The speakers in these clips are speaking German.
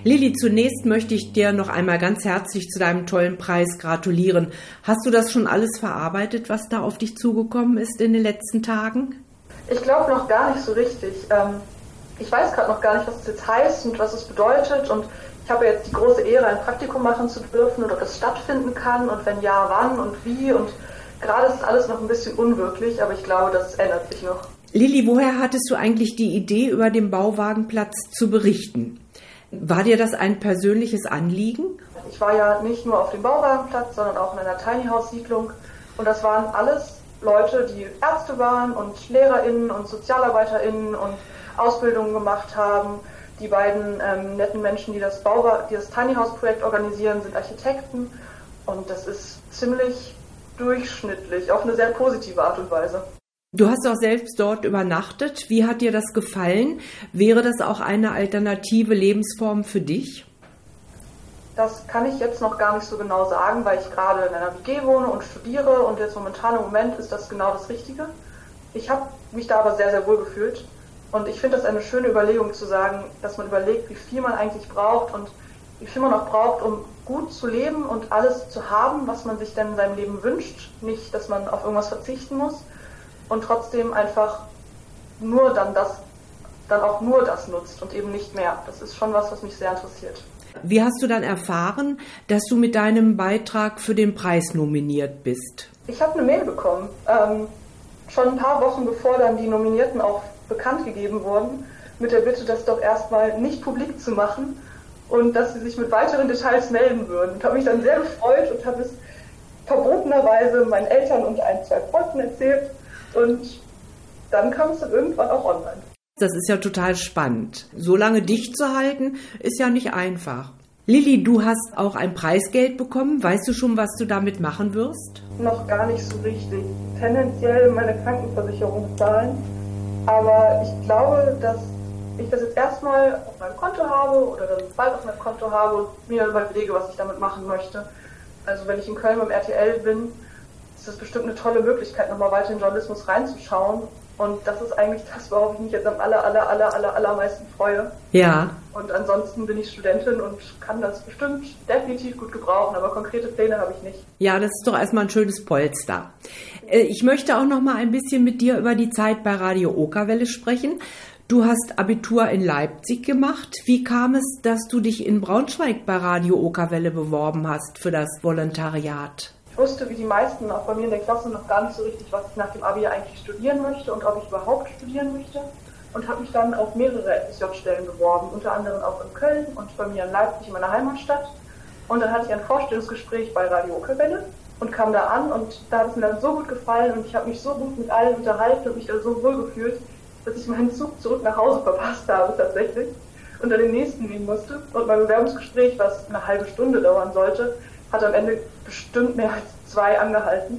Lilly, zunächst möchte ich dir noch einmal ganz herzlich zu deinem tollen Preis gratulieren. Hast du das schon alles verarbeitet, was da auf dich zugekommen ist in den letzten Tagen? Ich glaube noch gar nicht so richtig. Ich weiß gerade noch gar nicht, was es jetzt heißt und was es bedeutet. Und ich habe jetzt die große Ehre, ein Praktikum machen zu dürfen und ob das stattfinden kann und wenn ja, wann und wie. Und gerade ist alles noch ein bisschen unwirklich, aber ich glaube, das ändert sich noch. Lilly, woher hattest du eigentlich die Idee, über den Bauwagenplatz zu berichten? War dir das ein persönliches Anliegen? Ich war ja nicht nur auf dem Bauwagenplatz, sondern auch in einer Tiny House Siedlung. Und das waren alles Leute, die Ärzte waren und LehrerInnen und SozialarbeiterInnen und Ausbildungen gemacht haben. Die beiden netten Menschen, die das Tiny House Projekt organisieren, sind Architekten. Und das ist ziemlich durchschnittlich, auf eine sehr positive Art und Weise. Du hast auch selbst dort übernachtet. Wie hat dir das gefallen? Wäre das auch eine alternative Lebensform für dich? Das kann ich jetzt noch gar nicht so genau sagen, weil ich gerade in einer WG wohne und studiere und jetzt momentan im Moment ist das genau das Richtige. Ich habe mich da aber sehr, sehr wohl gefühlt und ich finde das eine schöne Überlegung zu sagen, dass man überlegt, wie viel man eigentlich braucht und wie viel man auch braucht, um gut zu leben und alles zu haben, was man sich denn in seinem Leben wünscht. Nicht, dass man auf irgendwas verzichten muss. Und trotzdem einfach dann auch nur das nutzt und eben nicht mehr. Das ist schon was mich sehr interessiert. Wie hast du dann erfahren, dass du mit deinem Beitrag für den Preis nominiert bist? Ich habe eine Mail bekommen, schon ein paar Wochen bevor dann die Nominierten auch bekannt gegeben wurden, mit der Bitte, das doch erstmal nicht publik zu machen und dass sie sich mit weiteren Details melden würden. Ich habe mich dann sehr gefreut und habe es verbotenerweise meinen Eltern und ein, zwei Freunden erzählt. Und dann kam es dann irgendwann auch online. Das ist ja total spannend. So lange dicht zu halten, ist ja nicht einfach. Lilly, du hast auch ein Preisgeld bekommen. Weißt du schon, was du damit machen wirst? Noch gar nicht so richtig. Tendenziell meine Krankenversicherung zahlen. Aber ich glaube, dass ich das jetzt erstmal auf meinem Konto habe oder dann bald auf meinem Konto habe und mir überlege, was ich damit machen möchte. Also wenn ich in Köln beim RTL bin, ist das bestimmt eine tolle Möglichkeit, nochmal weiter in den Journalismus reinzuschauen. Und das ist eigentlich das, worauf ich mich jetzt am allermeisten freue. Ja. Und ansonsten bin ich Studentin und kann das bestimmt definitiv gut gebrauchen, aber konkrete Pläne habe ich nicht. Ja, das ist doch erstmal ein schönes Polster. Ich möchte auch noch mal ein bisschen mit dir über die Zeit bei Radio Okerwelle sprechen. Du hast Abitur in Leipzig gemacht. Wie kam es, dass du dich in Braunschweig bei Radio Okerwelle beworben hast für das Volontariat? Ich wusste, wie die meisten auch bei mir in der Klasse, noch gar nicht so richtig, was ich nach dem Abi eigentlich studieren möchte und ob ich überhaupt studieren möchte. Und habe mich dann auf mehrere FSJ-Stellen beworben, unter anderem auch in Köln und bei mir in Leipzig, in meiner Heimatstadt. Und dann hatte ich ein Vorstellungsgespräch bei Radio Okerwelle und kam da an und da hat es mir dann so gut gefallen und ich habe mich so gut mit allen unterhalten und mich da so wohl gefühlt, dass ich meinen Zug zurück nach Hause verpasst habe tatsächlich und dann den nächsten nehmen musste. Und mein Bewerbungsgespräch, was eine halbe Stunde dauern sollte, hat am Ende bestimmt mehr als 2 angehalten.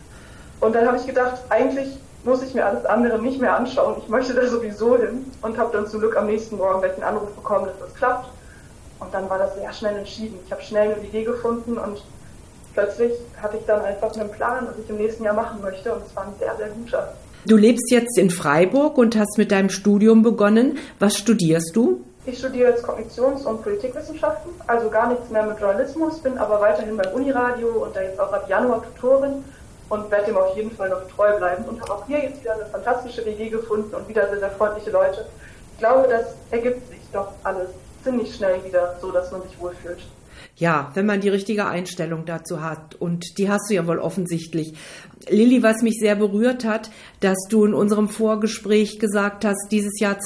Und dann habe ich gedacht, eigentlich muss ich mir alles andere nicht mehr anschauen. Ich möchte da sowieso hin und habe dann zum Glück am nächsten Morgen gleich einen Anruf bekommen, dass das klappt. Und dann war das sehr schnell entschieden. Ich habe schnell eine Idee gefunden und plötzlich hatte ich dann einfach einen Plan, was ich im nächsten Jahr machen möchte. Und es war ein sehr, sehr guter. Du lebst jetzt in Freiburg und hast mit deinem Studium begonnen. Was studierst du? Ich studiere jetzt Kognitions- und Politikwissenschaften, also gar nichts mehr mit Journalismus, bin aber weiterhin beim Uniradio und da jetzt auch ab Januar Tutorin und werde dem auf jeden Fall noch treu bleiben und habe auch hier jetzt wieder eine fantastische WG gefunden und wieder sehr, sehr freundliche Leute. Ich glaube, das ergibt sich doch alles ziemlich schnell wieder so, dass man sich wohlfühlt. Ja, wenn man die richtige Einstellung dazu hat. Und die hast du ja wohl offensichtlich. Lilly, was mich sehr berührt hat, dass du in unserem Vorgespräch gesagt hast, dieses Jahr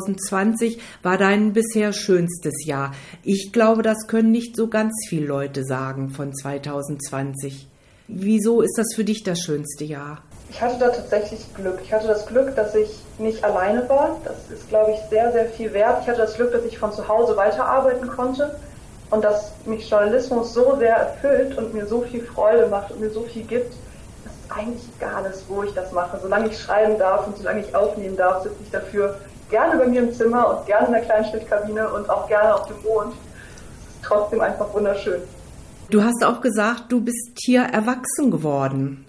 2020 war dein bisher schönstes Jahr. Ich glaube, das können nicht so ganz viele Leute sagen von 2020. Wieso ist das für dich das schönste Jahr? Ich hatte da tatsächlich Glück. Ich hatte das Glück, dass ich nicht alleine war. Das ist, glaube ich, sehr, sehr viel wert. Ich hatte das Glück, dass ich von zu Hause weiterarbeiten konnte. Und dass mich Journalismus so sehr erfüllt und mir so viel Freude macht und mir so viel gibt, dass es eigentlich egal ist, wo ich das mache. Solange ich schreiben darf und solange ich aufnehmen darf, sitze ich dafür gerne bei mir im Zimmer und gerne in der Kleinschnittkabine und auch gerne auf dem Mond. Es ist trotzdem einfach wunderschön. Du hast auch gesagt, du bist hier erwachsen geworden.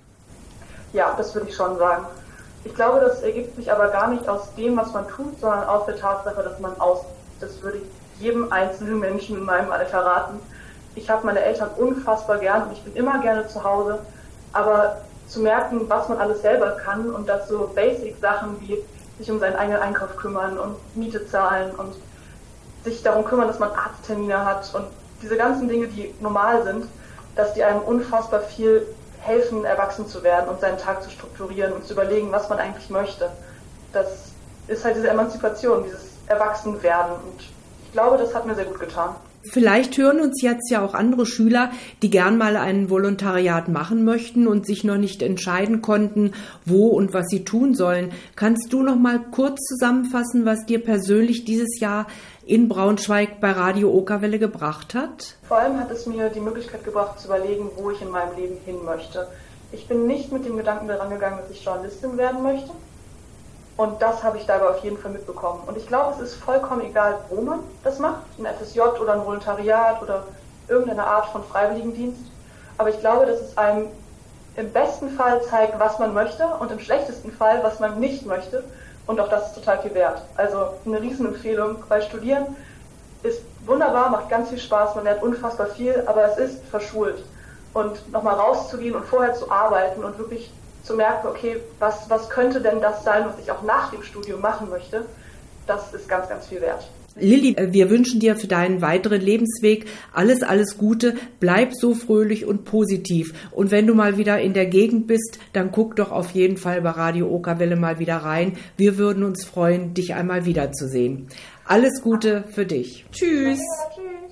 Ja, das würde ich schon sagen. Ich glaube, das ergibt sich aber gar nicht aus dem, was man tut, sondern aus der Tatsache, dass man aussieht. Das würde ich jedem einzelnen Menschen in meinem Alter raten. Ich habe meine Eltern unfassbar gern und ich bin immer gerne zu Hause, aber zu merken, was man alles selber kann und dass so Basic-Sachen wie sich um seinen eigenen Einkauf kümmern und Miete zahlen und sich darum kümmern, dass man Arzttermine hat und diese ganzen Dinge, die normal sind, dass die einem unfassbar viel helfen, erwachsen zu werden und seinen Tag zu strukturieren und zu überlegen, was man eigentlich möchte. Das ist halt diese Emanzipation, dieses Erwachsenwerden und ich glaube, das hat mir sehr gut getan. Vielleicht hören uns jetzt ja auch andere Schüler, die gern mal ein Volontariat machen möchten und sich noch nicht entscheiden konnten, wo und was sie tun sollen. Kannst du noch mal kurz zusammenfassen, was dir persönlich dieses Jahr in Braunschweig bei Radio Okerwelle gebracht hat? Vor allem hat es mir die Möglichkeit gebracht, zu überlegen, wo ich in meinem Leben hin möchte. Ich bin nicht mit dem Gedanken daran gegangen, dass ich Journalistin werden möchte. Und das habe ich dabei auf jeden Fall mitbekommen. Und ich glaube, es ist vollkommen egal, wo man das macht, ein FSJ oder ein Volontariat oder irgendeine Art von Freiwilligendienst. Aber ich glaube, dass es einem im besten Fall zeigt, was man möchte und im schlechtesten Fall, was man nicht möchte. Und auch das ist total viel wert. Also eine Riesenempfehlung, weil Studieren ist wunderbar, macht ganz viel Spaß, man lernt unfassbar viel, aber es ist verschult. Und nochmal rauszugehen und vorher zu arbeiten und wirklich zu merken, okay, was könnte denn das sein, was ich auch nach dem Studium machen möchte, das ist ganz, ganz viel wert. Lilly, wir wünschen dir für deinen weiteren Lebensweg alles Gute. Bleib so fröhlich und positiv. Und wenn du mal wieder in der Gegend bist, dann guck doch auf jeden Fall bei Radio Okerwelle mal wieder rein. Wir würden uns freuen, dich einmal wiederzusehen. Alles Gute für dich. Tschüss. Ja, tschüss.